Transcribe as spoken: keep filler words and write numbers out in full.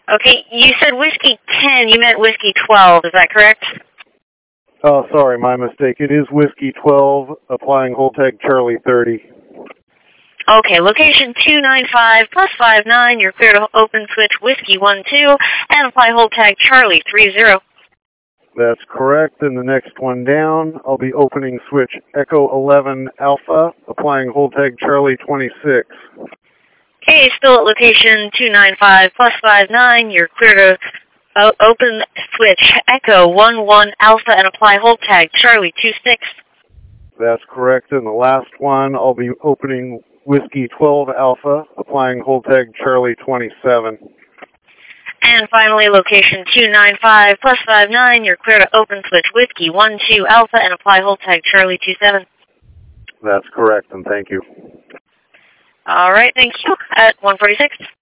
Okay, you said whiskey ten, you meant whiskey twelve, is that correct? Oh, sorry, my mistake. It is Whiskey twelve, applying hold tag Charlie thirty. Okay, location two nine five plus five nine, you're clear to open switch Whiskey one two and apply hold tag Charlie three zero. That's correct, and the next one down, I'll be opening switch Echo eleven Alpha, applying hold tag Charlie twenty-six. Okay, still at location two nine five plus five nine, you're clear to uh, open switch Echo one one Alpha and apply hold tag Charlie two six. That's correct, and the last one, I'll be opening Whiskey twelve Alpha, applying hold tag Charlie twenty-seven. And finally, location two nine five plus five nine, you're clear to open switch Whiskey one two Alpha and apply hold tag Charlie two seven. That's correct, and thank you. All right, thank you. At one forty-six.